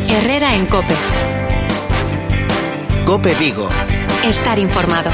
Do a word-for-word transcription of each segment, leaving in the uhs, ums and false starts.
Herrera en COPE. COPE Vigo. Estar informado.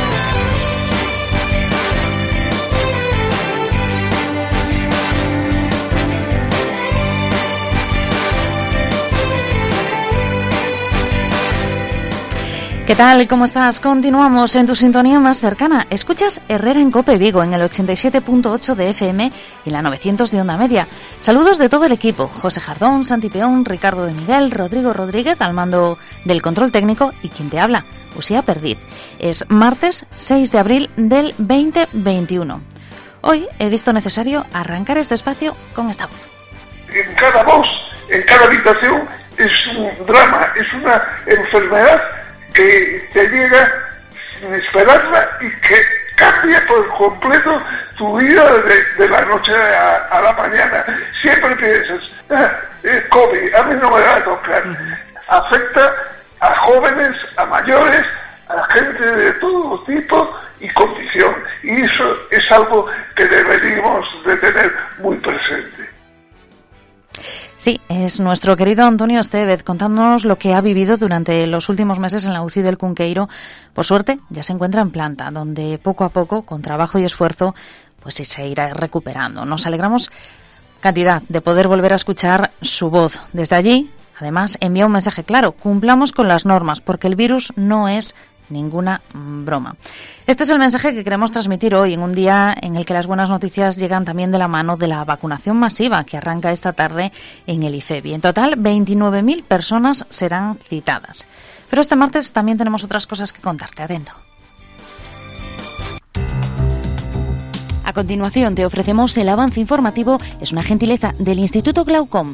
¿Qué tal? ¿Cómo estás? Continuamos en tu sintonía más cercana. Escuchas Herrera en COPE Vigo en el ochenta y siete punto ocho de F M y la novecientos de onda media. Saludos de todo el equipo. José Jardón, Santi Peón, Ricardo de Miguel, Rodrigo Rodríguez al mando del control técnico y quien te habla, Usía Perdiz. Es martes seis de abril del veinte veintiuno. Hoy he visto necesario arrancar este espacio con esta voz. En cada voz, en cada habitación es un drama, es una enfermedad que te llega sin esperarla y que cambia por completo tu vida de, de la noche a, a la mañana. Siempre piensas, ah, es COVID, a mí no me va a tocar. Afecta a jóvenes, a mayores, a gente de todo tipo y condición. Y eso es algo que deberíamos de tener muy presente. Sí, es nuestro querido Antonio Estevez contándonos lo que ha vivido durante los últimos meses en la U C I del Cunqueiro. Por suerte, ya se encuentra en planta, donde poco a poco, con trabajo y esfuerzo, pues sí se irá recuperando. Nos alegramos cantidad de poder volver a escuchar su voz. Desde allí, además, envía un mensaje claro: cumplamos con las normas, porque el virus no es ninguna broma. Este es el mensaje que queremos transmitir hoy, en un día en el que las buenas noticias llegan también de la mano de la vacunación masiva que arranca esta tarde en el IFEBI. En total, veintinueve mil personas serán citadas. Pero este martes también tenemos otras cosas que contarte. Atento. A continuación te ofrecemos el avance informativo. Es una gentileza del Instituto Glaucom.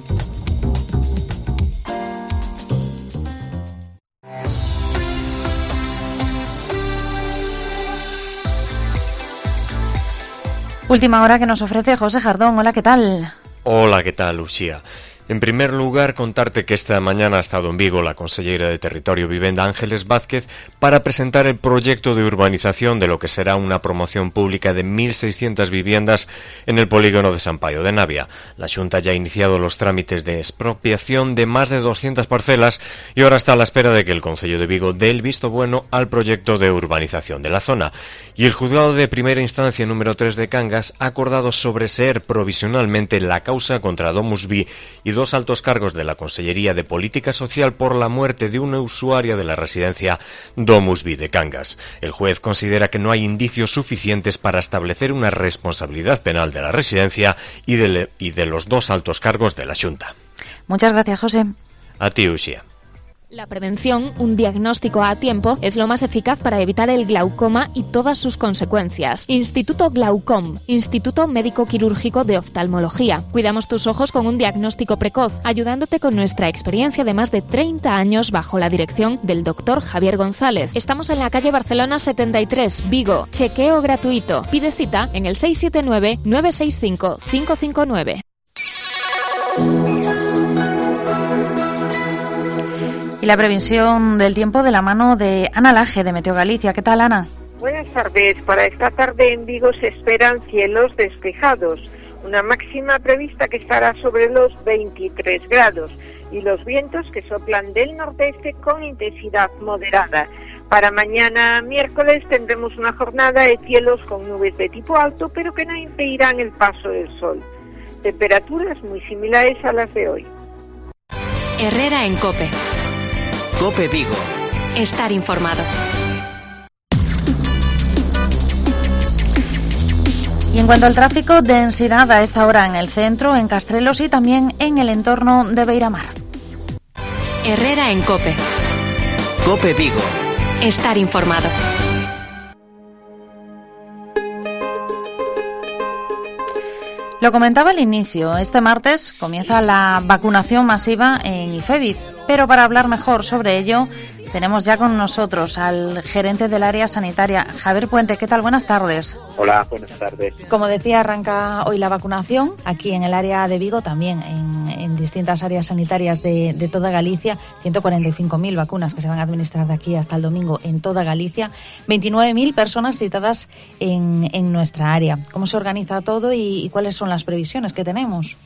Última hora que nos ofrece José Jardón. Hola, ¿qué tal? Hola, ¿qué tal, Lucía? En primer lugar, contarte que esta mañana ha estado en Vigo la consellera de Territorio y Vivenda Ángeles Vázquez para presentar el proyecto de urbanización de lo que será una promoción pública de mil seiscientas viviendas en el polígono de San Paio de Navia. La Xunta ya ha iniciado los trámites de expropiación de más de doscientas parcelas y ahora está a la espera de que el Concello de Vigo dé el visto bueno al proyecto de urbanización de la zona. Y el Juzgado de Primera Instancia número tres de Cangas ha acordado sobreseer provisionalmente la causa contra DomusVi y dos altos cargos de la Consellería de Política Social por la muerte de una usuaria de la residencia DomusVi de Cangas. El juez considera que no hay indicios suficientes para establecer una responsabilidad penal de la residencia y de, y de los dos altos cargos de la Xunta. Muchas gracias, José. A ti, Uxía. La prevención, un diagnóstico a tiempo, es lo más eficaz para evitar el glaucoma y todas sus consecuencias. Instituto Glaucom, Instituto Médico Quirúrgico de Oftalmología. Cuidamos tus ojos con un diagnóstico precoz, ayudándote con nuestra experiencia de más de treinta años bajo la dirección del doctor Javier González. Estamos en la calle Barcelona setenta y tres, Vigo. Chequeo gratuito. Pide cita en el seis siete nueve, nueve seis cinco, cinco cinco nueve. Y la previsión del tiempo de la mano de Ana Laje, de Meteo Galicia. ¿Qué tal, Ana? Buenas tardes. Para esta tarde en Vigo se esperan cielos despejados, una máxima prevista que estará sobre los veintitrés grados y los vientos que soplan del nordeste con intensidad moderada. Para mañana miércoles tendremos una jornada de cielos con nubes de tipo alto, pero que no impedirán el paso del sol. Temperaturas muy similares a las de hoy. Herrera en COPE. COPE Vigo. Estar informado. Y en cuanto al tráfico, densidad a esta hora en el centro, en Castrelos y también en el entorno de Beiramar. Herrera en COPE. COPE Vigo. Estar informado. Lo comentaba al inicio, este martes comienza la vacunación masiva en IFEBI, pero para hablar mejor sobre ello tenemos ya con nosotros al gerente del área sanitaria, Javier Puente. ¿Qué tal? Buenas tardes. Hola, buenas tardes. Como decía, arranca hoy la vacunación aquí en el área de Vigo, también en, en distintas áreas sanitarias de, de toda Galicia. ciento cuarenta y cinco mil vacunas que se van a administrar de aquí hasta el domingo en toda Galicia. veintinueve mil personas citadas en, en nuestra área. ¿Cómo se organiza todo y, y cuáles son las previsiones que tenemos?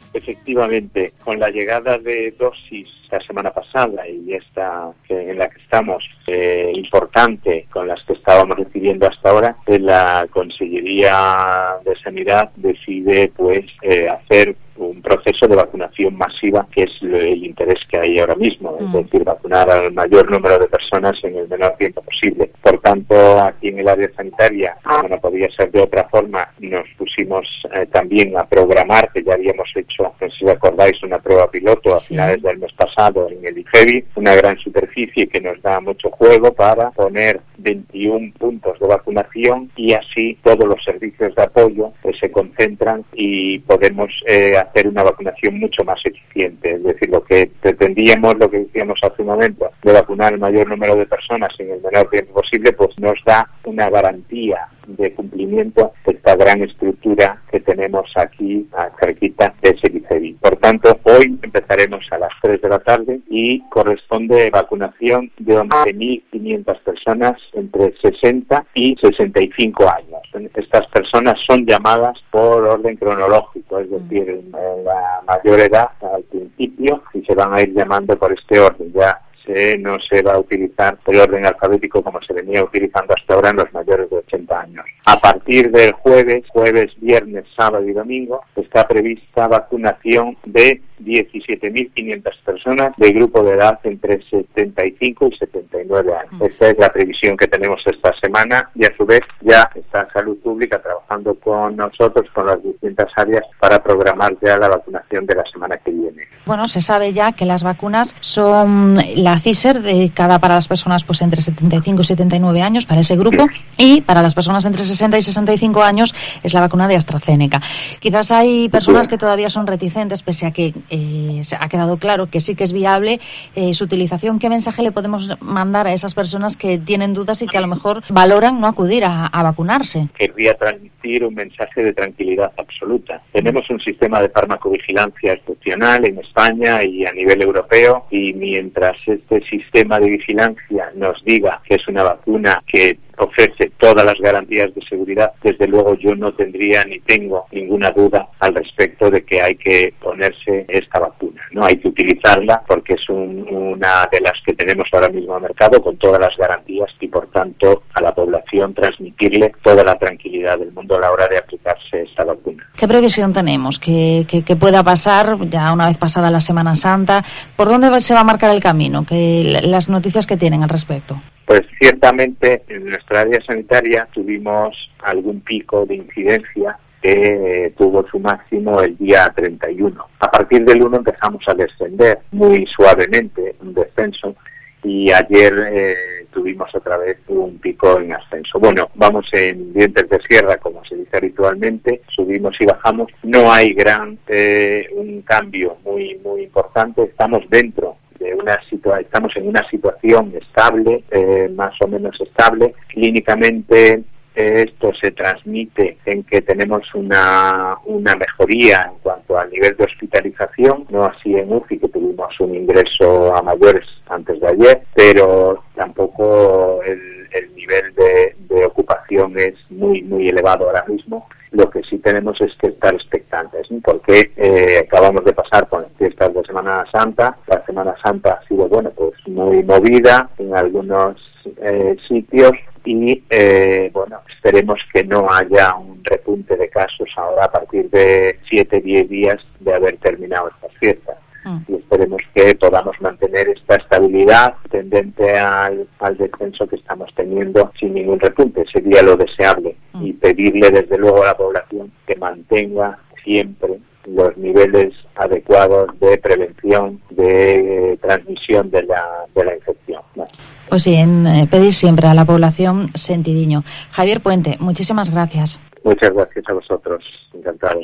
Efectivamente, con la llegada de dosis la semana pasada y esta que, en la que estamos, eh, importante, con las que estábamos recibiendo hasta ahora, eh, la Consellería de Sanidad decide pues eh, hacer un proceso de vacunación masiva, que es el interés que hay ahora mismo, es decir, vacunar al mayor número de personas en el menor tiempo posible. Por tanto, aquí en el área sanitaria, como no podía ser de otra forma, nos pusimos eh, también a programar, que ya habíamos hecho, no sé si recordáis, una prueba piloto a finales del mes pasado en el IGEVI, una gran superficie que nos da mucho juego para poner veintiún puntos de vacunación y así todos los servicios de apoyo eh, se concentran y podemos eh, hacer una vacunación mucho más eficiente. Es decir, lo que pretendíamos, lo que decíamos hace un momento, de vacunar el mayor número de personas en el menor tiempo posible, pues nos da una garantía de cumplimiento de esta gran estructura que tenemos aquí cerquita de Selicevi. Por tanto, hoy empezaremos a las tres de la tarde y corresponde vacunación de once mil quinientas personas entre sesenta y sesenta y cinco años. Estas personas son llamadas por orden cronológico, es decir, en la mayor edad al principio, y se van a ir llamando por este orden. Ya Se, no se va a utilizar el orden alfabético como se venía utilizando hasta ahora en los mayores de ochenta años. A partir del jueves, jueves, viernes, sábado y domingo, está prevista vacunación de diecisiete mil quinientas personas de grupo de edad entre setenta y cinco y setenta y nueve años. Esta es la previsión que tenemos esta semana y a su vez ya está Salud Pública trabajando con nosotros, con las distintas áreas, para programar ya la vacunación de la semana que viene. Bueno, se sabe ya que las vacunas son la Pfizer dedicada para las personas pues entre setenta y cinco y setenta y nueve años, para ese grupo, y para las personas entre sesenta y sesenta y cinco años es la vacuna de AstraZeneca. Quizás hay personas que todavía son reticentes, pese a que eh, ha quedado claro que sí que es viable eh, su utilización. ¿Qué mensaje le podemos mandar a esas personas que tienen dudas y que a lo mejor valoran no acudir a, a vacunarse? Querría transmitir un mensaje de tranquilidad absoluta. Tenemos un sistema de farmacovigilancia excepcional en España y a nivel europeo, y mientras este sistema de vigilancia nos diga que es una vacuna que ofrece todas las garantías de seguridad, desde luego yo no tendría ni tengo ninguna duda al respecto de que hay que ponerse esta vacuna, ¿no? Hay que utilizarla porque es un, una de las que tenemos ahora mismo al mercado con todas las garantías, y por tanto a la población transmitirle toda la tranquilidad del mundo a la hora de aplicarse esta vacuna. ¿Qué previsión tenemos? ¿Qué, qué, qué pueda pasar ya una vez pasada la Semana Santa? ¿Por dónde se va a marcar el camino? ¿Qué, las noticias que tienen al respecto? Pues ciertamente en nuestra área sanitaria tuvimos algún pico de incidencia que eh, tuvo su máximo el día treinta y uno. A partir del uno empezamos a descender muy suavemente, un descenso, y ayer eh, tuvimos otra vez un pico en ascenso. Bueno, vamos en dientes de sierra, como se dice habitualmente, subimos y bajamos. No hay gran eh, un cambio muy muy importante. Estamos dentro de una situa- estamos en una situación estable, eh, más o menos estable. Clínicamente eh, esto se transmite en que tenemos una una mejoría en cuanto al nivel de hospitalización, no así en U C I, que tuvimos un ingreso a mayores antes de ayer, pero tampoco el, el nivel de, de ocupación es muy muy elevado ahora mismo. Lo que sí tenemos es que estar expectantes, ¿no? Porque eh, acabamos de pasar con las fiestas de Semana Santa. La Semana Santa ha sido, bueno, pues muy movida en algunos eh, sitios y, eh, bueno, esperemos que no haya un repunte de casos ahora a partir de siete, diez días de haber terminado estas fiestas. Y esperemos que podamos mantener esta estabilidad tendente al, al descenso que estamos teniendo sin ningún repunte. Sería lo deseable, y pedirle desde luego a la población que mantenga siempre los niveles adecuados de prevención, de eh, transmisión de la, de la infección, ¿no? Pues sí, en, eh, pedir siempre a la población sentidiño. Javier Puente, muchísimas gracias. Muchas gracias a vosotros, encantado.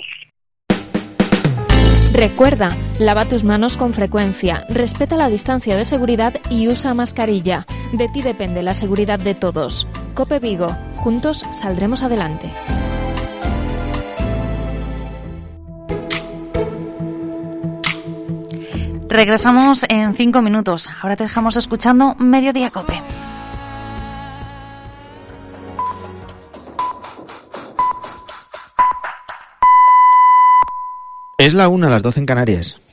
Recuerda, lava tus manos con frecuencia, respeta la distancia de seguridad y usa mascarilla. De ti depende la seguridad de todos. COPE Vigo, juntos saldremos adelante. Regresamos en cinco minutos. Ahora te dejamos escuchando Mediodía COPE. Es la una, las doce en Canarias.